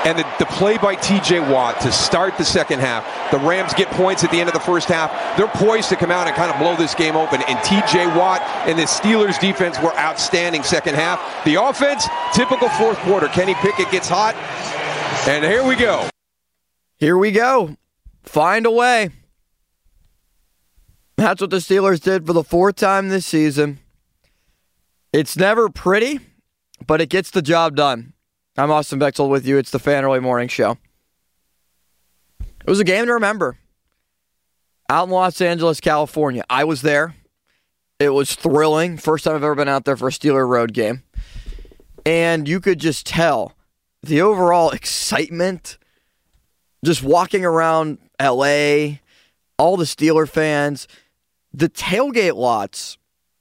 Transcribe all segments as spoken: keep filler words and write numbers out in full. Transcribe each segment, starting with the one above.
And the, the play by T J Watt to start the second half, the Rams get points at the end of the first half. They're poised to come out and kind of blow this game open. And T J Watt and the Steelers defense were outstanding second half. The offense, typical fourth quarter. Kenny Pickett gets hot. And here we go. Here we go. Find a way. That's what the Steelers did for the fourth time this season. It's never pretty, but it gets the job done. I'm Austin Bechtel with you. It's the Fan Early Morning Show. It was a game to remember. Out in Los Angeles, California. I was there. It was thrilling. First time I've ever been out there for a Steeler road game. And you could just tell the overall excitement, just walking around L A, all the Steeler fans, the tailgate lots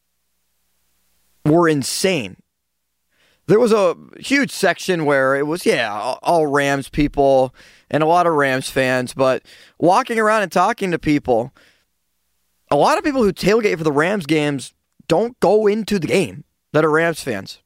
were insane. There was a huge section where it was, yeah, all Rams people and a lot of Rams fans, but walking around and talking to people, a lot of people who tailgate for the Rams games don't go into the game that are Rams fans.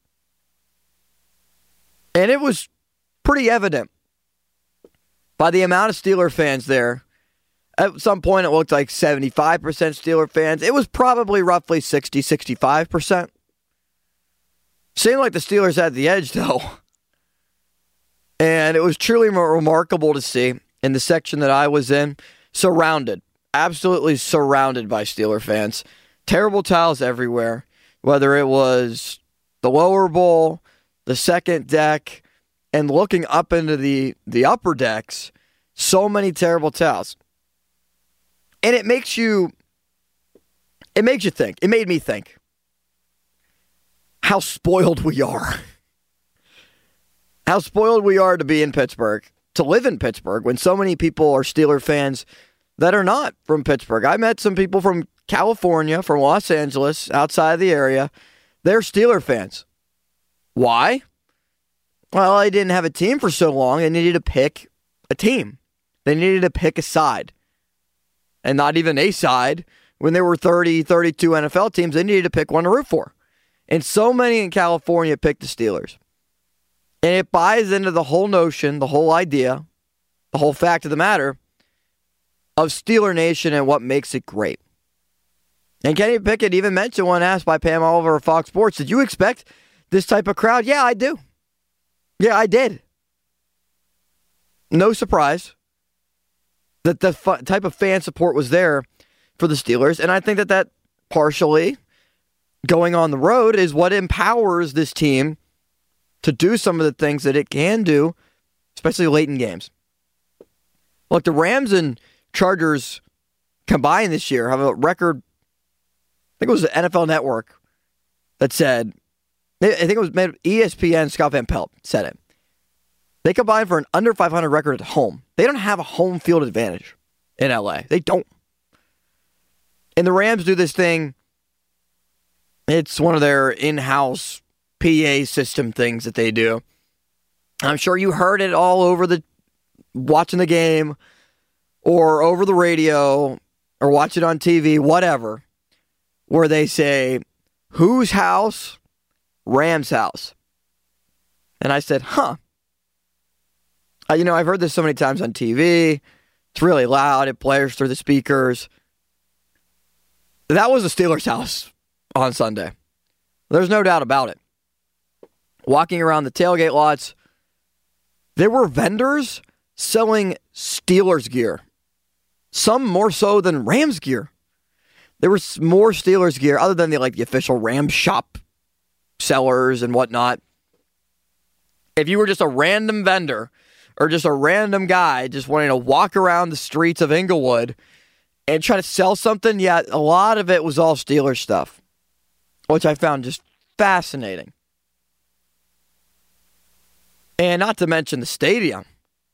And it was pretty evident by the amount of Steeler fans there. At some point, it looked like seventy-five percent Steeler fans. It was probably roughly sixty, sixty-five percent. Seemed like the Steelers had the edge, though. And it was truly remarkable to see in the section that I was in, surrounded, absolutely surrounded by Steeler fans. Terrible towels everywhere, whether it was the lower bowl, the second deck, and looking up into the, the upper decks, so many terrible towels. And it makes you, it makes you think. It made me think how spoiled we are. How spoiled we are to be in Pittsburgh, to live in Pittsburgh, when so many people are Steeler fans that are not from Pittsburgh. I met some people from California, from Los Angeles, outside of the area. They're Steeler fans. Why? Well, they didn't have a team for so long. They needed to pick a team. They needed to pick a side. And not even a side. When there were thirty, thirty-two N F L teams, they needed to pick one to root for. And so many in California picked the Steelers. And it buys into the whole notion, the whole idea, the whole fact of the matter of Steeler Nation and what makes it great. And Kenny Pickett even mentioned when asked by Pam Oliver of Fox Sports, did you expect this type of crowd? Yeah, I do. Yeah, I did. No surprise that the fu- type of fan support was there for the Steelers. And I think that that partially going on the road is what empowers this team to do some of the things that it can do, especially late in games. Look, the Rams and Chargers combined this year have a record, I think it was the N F L Network that said, I think it was made, E S P N, Scott Van Pelt said it. They combined for an under five hundred record at home. They don't have a home field advantage in L A. They don't. And the Rams do this thing. It's one of their in-house P A system things that they do. I'm sure you heard it all over the watching the game or over the radio or watch it on T V, whatever, where they say, whose house? Rams house. And I said, huh. Uh, you know, I've heard this so many times on T V. It's really loud. It blares through the speakers. That was the Steelers' house on Sunday. There's no doubt about it. Walking around the tailgate lots, there were vendors selling Steelers gear. Some more so than Rams gear. There was more Steelers gear other than the like the official Rams shop sellers and whatnot. If you were just a random vendor or just a random guy just wanting to walk around the streets of Inglewood and try to sell something, yeah, a lot of it was all Steelers stuff, which I found just fascinating. And not to mention the stadium.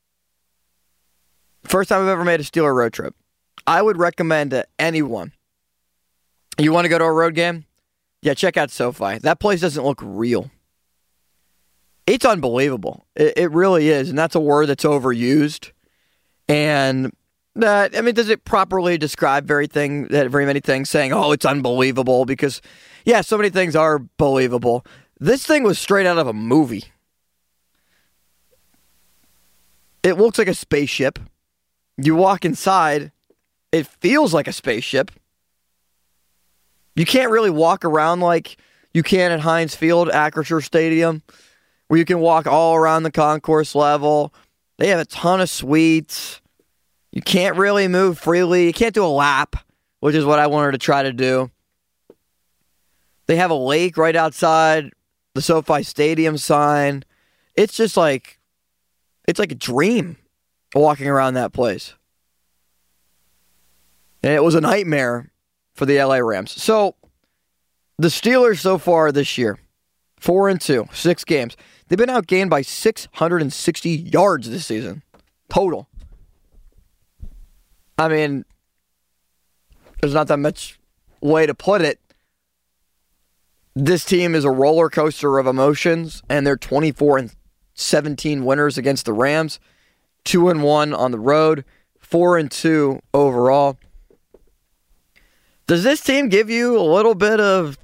First time I've ever made a Steeler road trip. I would recommend to anyone, you want to go to a road game? Yeah, check out SoFi. That place doesn't look real. It's unbelievable. It, it really is. And that's a word that's overused. And that, I mean, does it properly describe very thing, very many things saying, oh, it's unbelievable? Because, yeah, so many things are believable. This thing was straight out of a movie. It looks like a spaceship. You walk inside, it feels like a spaceship. You can't really walk around like you can at Heinz Field, Acrisure Stadium, where you can walk all around the concourse level. They have a ton of suites. You can't really move freely. You can't do a lap, which is what I wanted to try to do. They have a lake right outside the SoFi Stadium sign. It's just like, it's like a dream walking around that place. And it was a nightmare for the L A Rams. So, the Steelers so far this year, four and two, six games. They've been outgained by six hundred sixty yards this season, total. I mean, there's not that much way to put it. This team is a roller coaster of emotions, and they're twenty-four and seventeen winners against the Rams, two and one on the road, four and two overall. Does this team give you a little bit of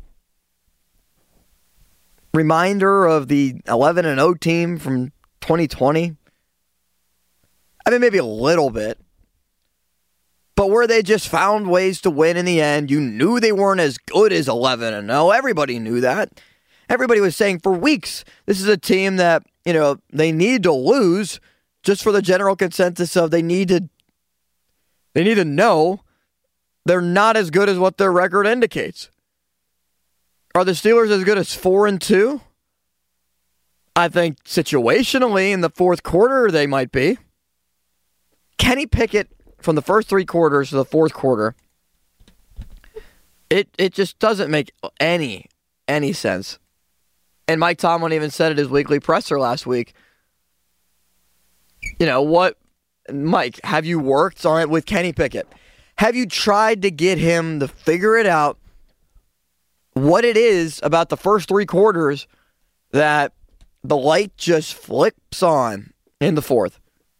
reminder of the eleven and oh team from twenty twenty? I mean, maybe a little bit. But where they just found ways to win in the end. You knew they weren't as good as eleven and oh. Everybody knew that. Everybody was saying for weeks, this is a team that, you know, they need to lose just for the general consensus of they need to, they need to know they're not as good as what their record indicates. Are the Steelers as good as four and two? I think situationally in the fourth quarter they might be. Kenny Pickett from the first three quarters to the fourth quarter, it it just doesn't make any any sense. And Mike Tomlin even said at his weekly presser last week, you know what, Mike, have you worked on it with Kenny Pickett? Have you tried to get him to figure it out what it is about the first three quarters that the light just flips on in the fourth?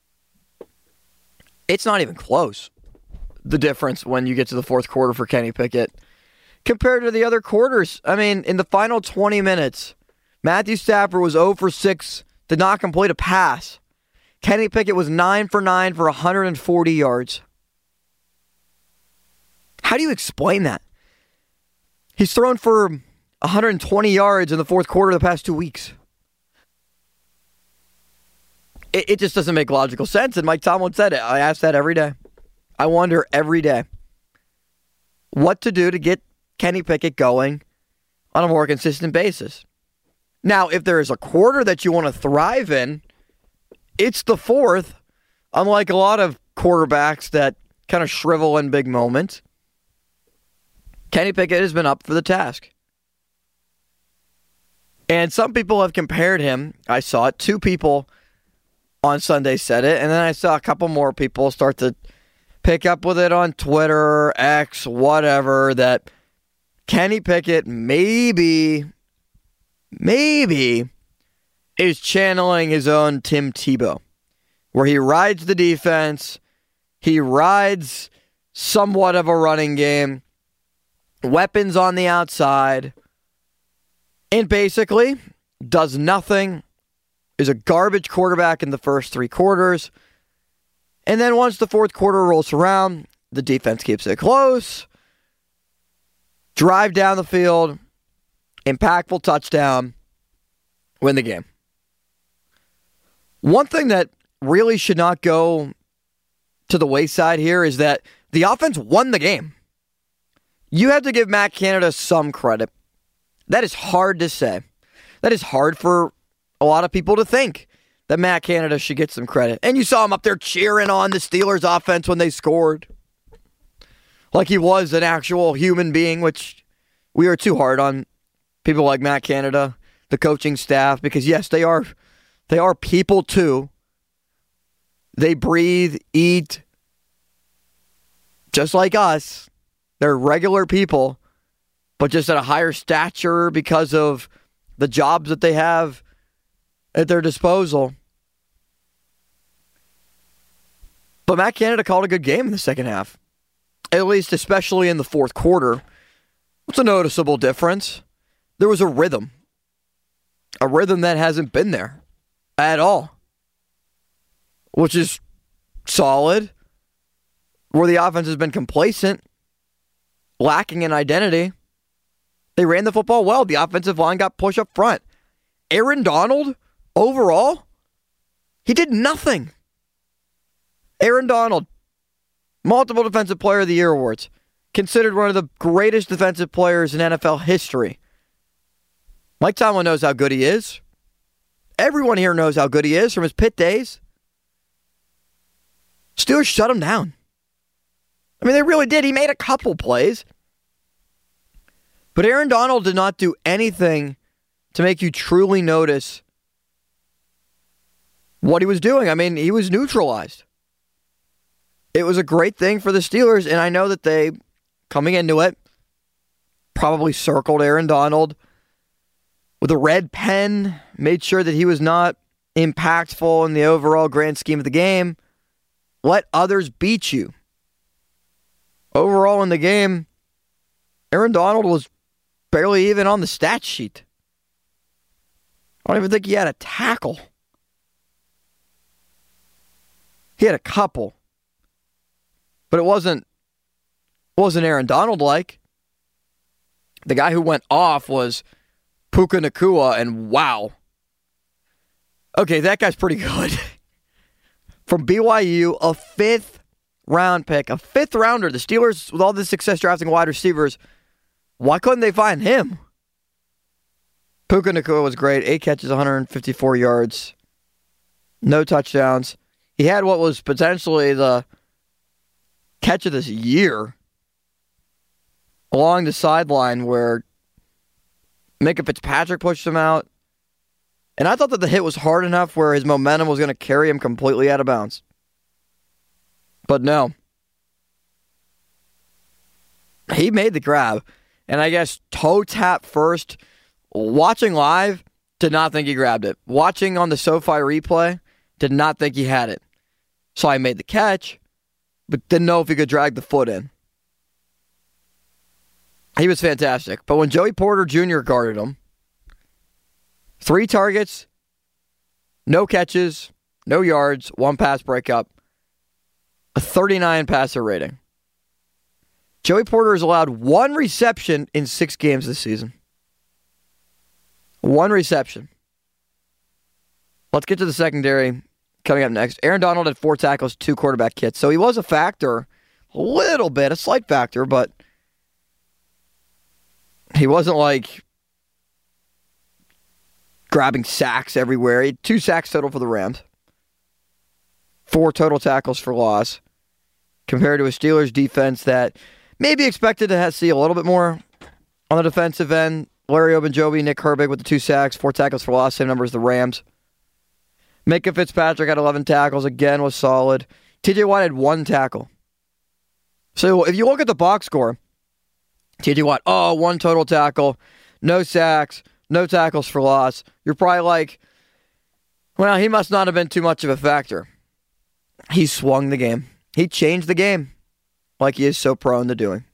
It's not even close, the difference when you get to the fourth quarter for Kenny Pickett compared to the other quarters. I mean, in the final twenty minutes, Matthew Stafford was zero for six, did not complete a pass. Kenny Pickett was nine for nine for one hundred forty yards. How do you explain that? He's thrown for one hundred twenty yards in the fourth quarter of the past two weeks. It, it just doesn't make logical sense, and Mike Tomlin said it. I ask that every day. I wonder every day what to do to get Kenny Pickett going on a more consistent basis. Now, if there is a quarter that you want to thrive in, it's the fourth, unlike a lot of quarterbacks that kind of shrivel in big moments. Kenny Pickett has been up for the task. And some people have compared him. I saw it. Two people on Sunday said it. And then I saw a couple more people start to pick up with it on Twitter, X, whatever, that Kenny Pickett maybe, maybe is channeling his own Tim Tebow, where he rides the defense, he rides somewhat of a running game, weapons on the outside, and basically does nothing, is a garbage quarterback in the first three quarters, and then once the fourth quarter rolls around, the defense keeps it close, drive down the field, impactful touchdown, win the game. One thing that really should not go to the wayside here is that the offense won the game. You have to give Matt Canada some credit. That is hard to say. That is hard for a lot of people to think that Matt Canada should get some credit. And you saw him up there cheering on the Steelers offense when they scored. Like he was an actual human being, which we are too hard on people like Matt Canada, the coaching staff, because yes, they are they are people too. They breathe, eat, just like us. They're regular people, but just at a higher stature because of the jobs that they have at their disposal. But Matt Canada called a good game in the second half. At least, especially in the fourth quarter. What's a noticeable difference? There was a rhythm. A rhythm that hasn't been there at all. which is solid, where the offense has been complacent, lacking in identity. They ran the football well. The offensive line got pushed up front. Aaron Donald, overall, he did nothing. Aaron Donald, multiple Defensive Player of the Year awards, considered one of the greatest defensive players in N F L history. Mike Tomlin knows how good he is. Everyone here knows how good he is from his Pitt days. Steelers shut him down. I mean, they really did. He made a couple plays. But Aaron Donald did not do anything to make you truly notice what he was doing. I mean, he was neutralized. It was a great thing for the Steelers, and I know that they, coming into it, probably circled Aaron Donald with a red pen, made sure that he was not impactful in the overall grand scheme of the game. Let others beat you. Overall in the game, Aaron Donald was barely even on the stat sheet. I don't even think he had a tackle. He had a couple. But it wasn't, wasn't Aaron Donald-like. The guy who went off was Puka Nacua, and wow. Okay, that guy's pretty good. From B Y U, a fifth round pick, a fifth rounder. The Steelers, with all this success drafting wide receivers, why couldn't they find him? Puka Nacua was great. Eight catches, one hundred fifty-four yards. No touchdowns. He had what was potentially the catch of this year along the sideline where Minka Fitzpatrick pushed him out. And I thought that the hit was hard enough where his momentum was going to carry him completely out of bounds. But no. He made the grab. And I guess toe tap first. Watching live, did not think he grabbed it. Watching on the SoFi replay, did not think he had it. So I made the catch, but didn't know if he could drag the foot in. He was fantastic. But when Joey Porter Junior guarded him, three targets, no catches, no yards, one pass breakup, a thirty-nine passer rating. Joey Porter has allowed one reception in six games this season. One reception. Let's get to the secondary coming up next. Aaron Donald had four tackles, two quarterback hits. So he was a factor, a little bit, a slight factor, but he wasn't like grabbing sacks everywhere. He had two sacks total for the Rams. Four total tackles for loss. Compared to a Steelers defense that maybe expected to have, see a little bit more on the defensive end. Larry Ogunjobi, Nick Herbig with the two sacks, four tackles for loss, same number as the Rams. Minka Fitzpatrick had eleven tackles, again was solid. T J Watt had one tackle. So if you look at the box score, T J Watt, oh, one total tackle, no sacks, no tackles for loss. You're probably like, well, he must not have been too much of a factor. He swung the game. He changed the game like he is so prone to doing.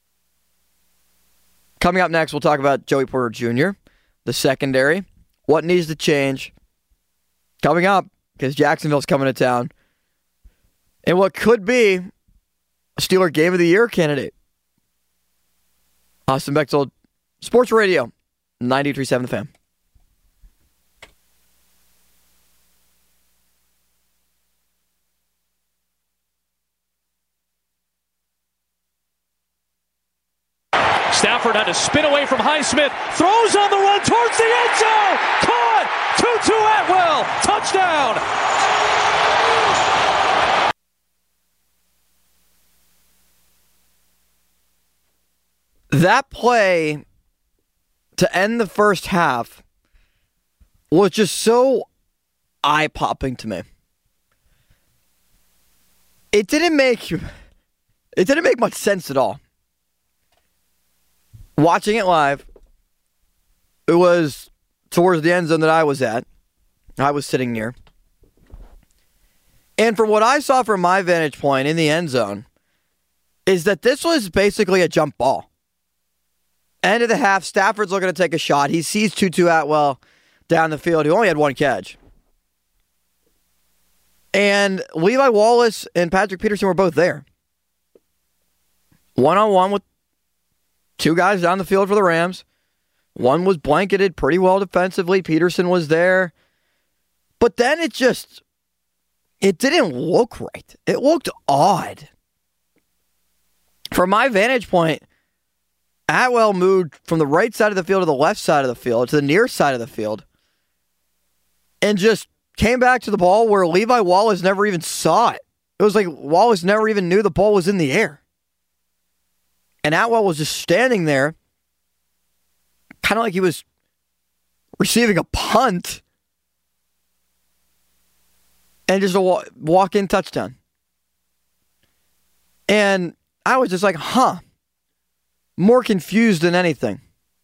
Coming up next, we'll talk about Joey Porter Junior, the secondary, what needs to change. Coming up, because Jacksonville's coming to town, and what could be a Steeler Game of the Year candidate. Austin Bechtold, Sports Radio, ninety-three point seven The Fan. Stafford had to spin away from Highsmith, throws on the run towards the end zone, caught, Tutu Atwell, touchdown. That play to end the first half was just so eye-popping to me. It didn't make it didn't make much sense at all. Watching it live, it was towards the end zone that I was at. I was sitting near. And from what I saw from my vantage point in the end zone, is that this was basically a jump ball. End of the half, Stafford's looking to take a shot. He sees Tutu Atwell down the field, who only had one catch. And Levi Wallace and Patrick Peterson were both there. One-on-one with two guys down the field for the Rams. One was blanketed pretty well defensively. Peterson was there. But then it just, it didn't look right. It looked odd. From my vantage point, Atwell moved from the right side of the field to the left side of the field, to the near side of the field, and just came back to the ball where Levi Wallace never even saw it. It was like Wallace never even knew the ball was in the air. And Atwell was just standing there, kind of like he was receiving a punt, and just a walk-in touchdown. And I was just like, huh. More confused than anything.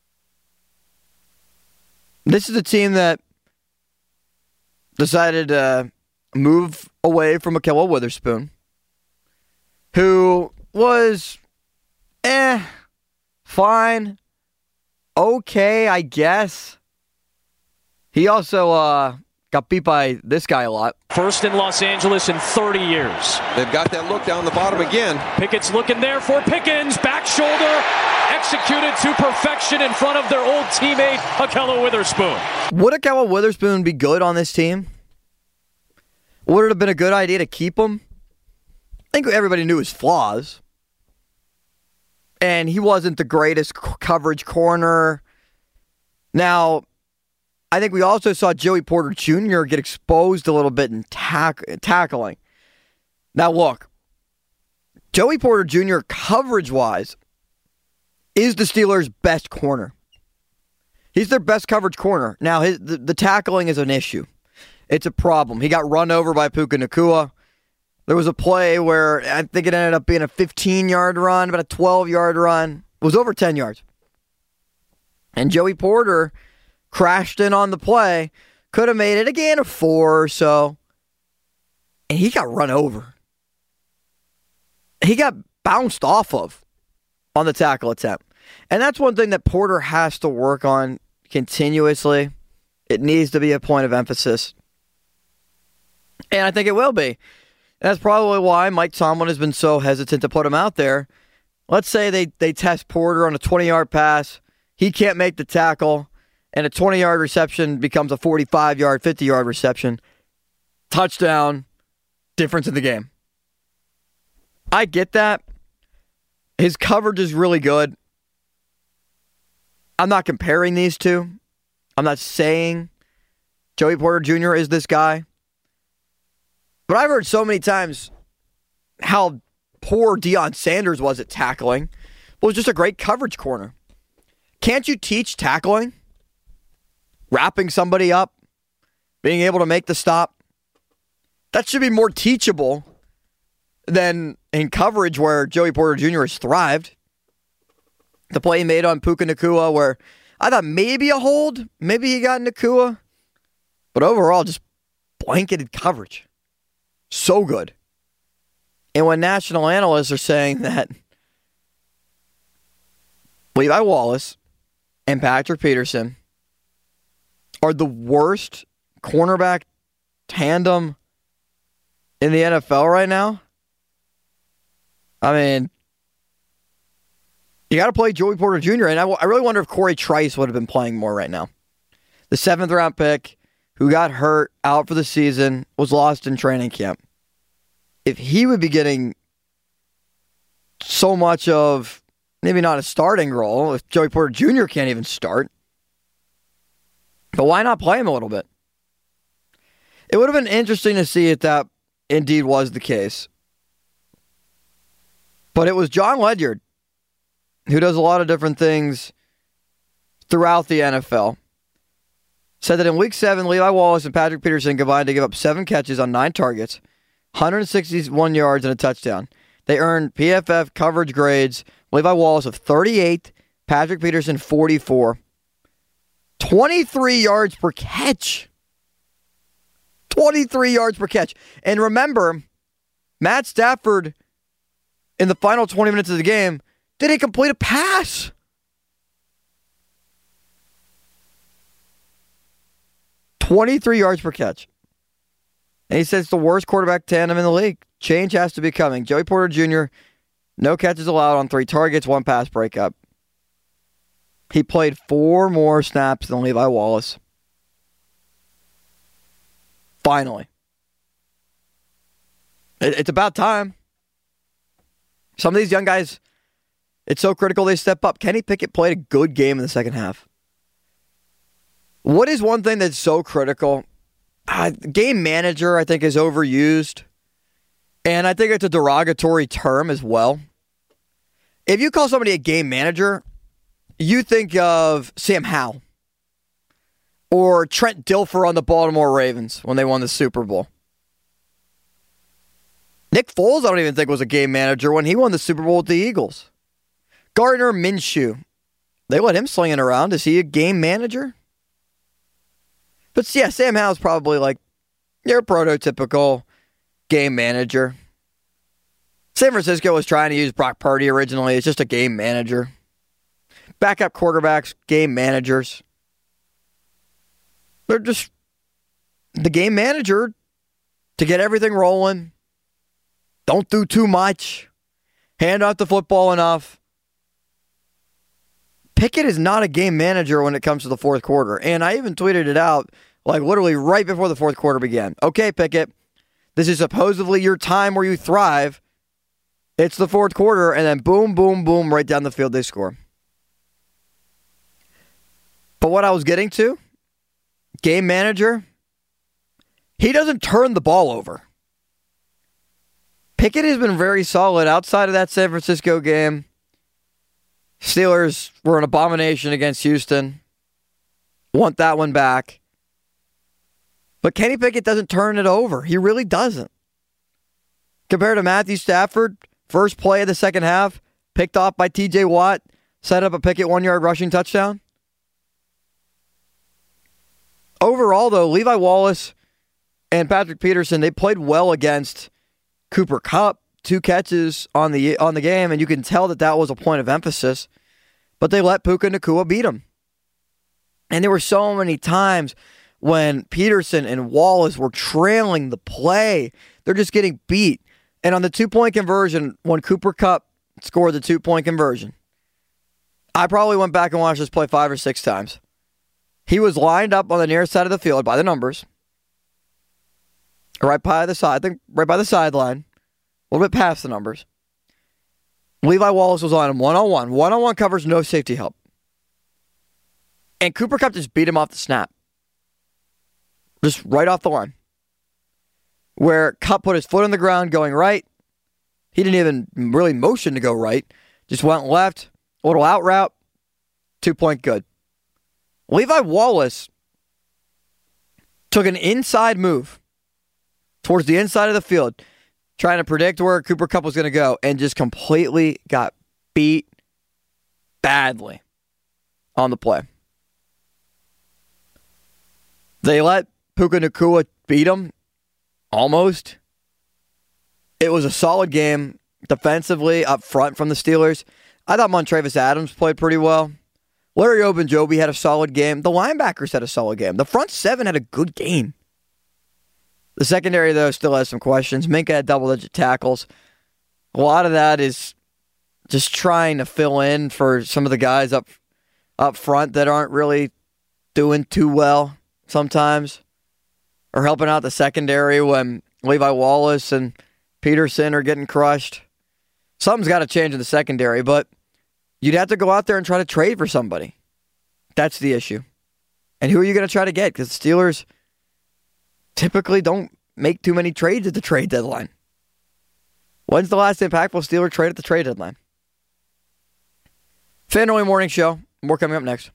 This is a team that decided to move away from Ahkello Witherspoon, who was, eh, fine, okay, I guess. He also uh, got beat by this guy a lot. First in Los Angeles in thirty years. They've got that look down the bottom again. Pickett's looking there for Pickens. Back shoulder. Executed to perfection in front of their old teammate, Ahkello Witherspoon. Would Ahkello Witherspoon be good on this team? Would it have been a good idea to keep him? I think everybody knew his flaws. And he wasn't the greatest c- coverage corner. Now, I think we also saw Joey Porter Junior get exposed a little bit in tack- tackling. Now, look. Joey Porter Junior, coverage-wise, is the Steelers' best corner. He's their best coverage corner. Now, his, the, the tackling is an issue. It's a problem. He got run over by Puka Nacua. There was a play where I think it ended up being a fifteen-yard run, about a twelve-yard run. It was over ten yards. And Joey Porter crashed in on the play. Could have made it again a four or so. And he got run over. He got bounced off of on the tackle attempt. And that's one thing that Porter has to work on continuously. It needs to be a point of emphasis. And I think it will be. That's probably why Mike Tomlin has been so hesitant to put him out there. Let's say they, they test Porter on a twenty-yard pass. He can't make the tackle, and a twenty-yard reception becomes a forty-five-yard, fifty-yard reception. Touchdown. Difference in the game. I get that. His coverage is really good. I'm not comparing these two. I'm not saying Joey Porter Junior is this guy. But I've heard so many times how poor Deion Sanders was at tackling. Well, was just a great coverage corner. Can't you teach tackling? Wrapping somebody up? Being able to make the stop? That should be more teachable than in coverage where Joey Porter Junior has thrived. The play he made on Puka Nacua where I thought maybe a hold. Maybe he got Nacua. But overall, just blanketed coverage. So good. And when national analysts are saying that Levi Wallace and Patrick Peterson are the worst cornerback tandem in the N F L right now, I mean, you got to play Joey Porter Junior And I, I really wonder if Corey Trice would have been playing more right now. The seventh round pick who got hurt out for the season, was lost in training camp. If he would be getting so much of, maybe not a starting role, if Joey Porter Junior can't even start, but why not play him a little bit? It would have been interesting to see if that indeed was the case. But it was John Ledyard, who does a lot of different things throughout the N F L, said that in week seven, Levi Wallace and Patrick Peterson combined to give up seven catches on nine targets, one hundred sixty-one yards and a touchdown. They earned P F F coverage grades, Levi Wallace of thirty-eight, Patrick Peterson forty-four. twenty-three yards per catch. twenty-three yards per catch. And remember, Matt Stafford, in the final twenty minutes of the game, didn't complete a pass. twenty-three yards per catch. And he says it's the worst quarterback tandem in the league. Change has to be coming. Joey Porter Junior, no catches allowed on three targets, one pass breakup. He played four more snaps than Levi Wallace. Finally. It, it's about time. Some of these young guys, it's so critical they step up. Kenny Pickett played a good game in the second half. What is one thing that's so critical? Uh, game manager, I think, is overused. And I think it's a derogatory term as well. If you call somebody a game manager, you think of Sam Howell or Trent Dilfer on the Baltimore Ravens when they won the Super Bowl. Nick Foles, I don't even think was a game manager when he won the Super Bowl with the Eagles. Gardner Minshew, they let him slinging around. Is he a game manager? But yeah, Sam Howell's probably like your prototypical game manager. San Francisco was trying to use Brock Purdy originally. It's just a game manager. Backup quarterbacks, game managers. They're just the game manager to get everything rolling. Don't do too much. Hand out the football enough. Pickett is not a game manager when it comes to the fourth quarter. And I even tweeted it out like literally right before the fourth quarter began. Okay, Pickett, this is supposedly your time where you thrive. It's the fourth quarter, and then boom, boom, boom, right down the field they score. But what I was getting to, game manager, he doesn't turn the ball over. Pickett has been very solid outside of that San Francisco game. Steelers were an abomination against Houston. Want that one back. But Kenny Pickett doesn't turn it over. He really doesn't. Compared to Matthew Stafford, first play of the second half, picked off by T J Watt, set up a Pickett one-yard rushing touchdown. Overall, though, Levi Wallace and Patrick Peterson, they played well against Cooper Kupp. Two catches on the on the game, and you can tell that that was a point of emphasis. But they let Puka Nacua beat him. And there were so many times when Peterson and Wallace were trailing the play. They're just getting beat. And on the two-point conversion, when Cooper Kupp scored the two-point conversion, I probably went back and watched this play five or six times. He was lined up on the near side of the field by the numbers. Right by the side, I think right by the sideline. A little bit past the numbers. Levi Wallace was on him one-on-one. One-on-one covers, no safety help. And Cooper Kupp just beat him off the snap. Just right off the line. Where Kupp put his foot on the ground going right. He didn't even really motion to go right. Just went left. A little out route. Two-point good. Levi Wallace took an inside move towards the inside of the field, trying to predict where Cooper Kupp was going to go, and just completely got beat badly on the play. They let Puka Nacua beat him, almost. It was a solid game defensively up front from the Steelers. I thought Montravis Adams played pretty well. Larry Ogunjobi had a solid game. The linebackers had a solid game. The front seven had a good game. The secondary, though, still has some questions. Minkah had double-digit tackles. A lot of that is just trying to fill in for some of the guys up up front that aren't really doing too well sometimes, or helping out the secondary when Levi Wallace and Peterson are getting crushed. Something's got to change in the secondary, but you'd have to go out there and try to trade for somebody. That's the issue. And who are you going to try to get? Because the Steelers typically don't make too many trades at the trade deadline. When's the last impactful Steeler trade at the trade deadline? FanDuel Morning Show. More coming up next.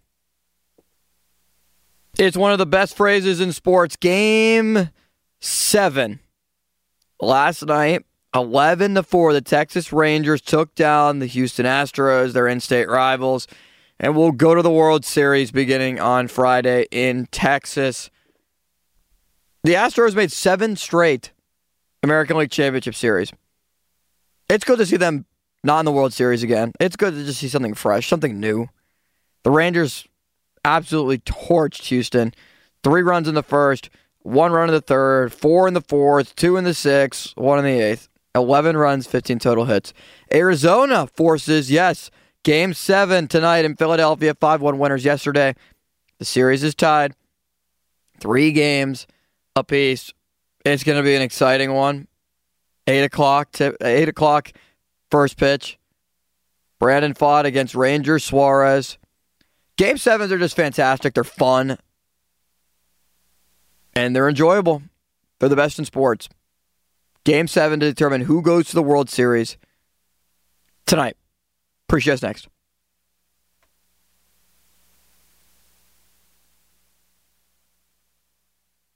It's one of the best phrases in sports. Game seven. Last night, eleven to four, the Texas Rangers took down the Houston Astros, their in-state rivals, and will go to the World Series beginning on Friday in Texas. The Astros made seven straight American League Championship Series. It's good to see them not in the World Series again. It's good to just see something fresh, something new. The Rangers absolutely torched Houston. Three runs in the first, One run in the third, four in the fourth, two in the sixth, one in the eighth. eleven runs, fifteen total hits. Arizona forces, yes, Game seven tonight in Philadelphia. five one winners yesterday. The series is tied. Three games apiece. It's going to be an exciting one. Eight o'clock. T- eight o'clock. First pitch. Brandon Pfaadt against Ranger Suarez. Game sevens are just fantastic. They're fun. And they're enjoyable. They're the best in sports. Game seven to determine who goes to the World Series tonight. Appreciate us next.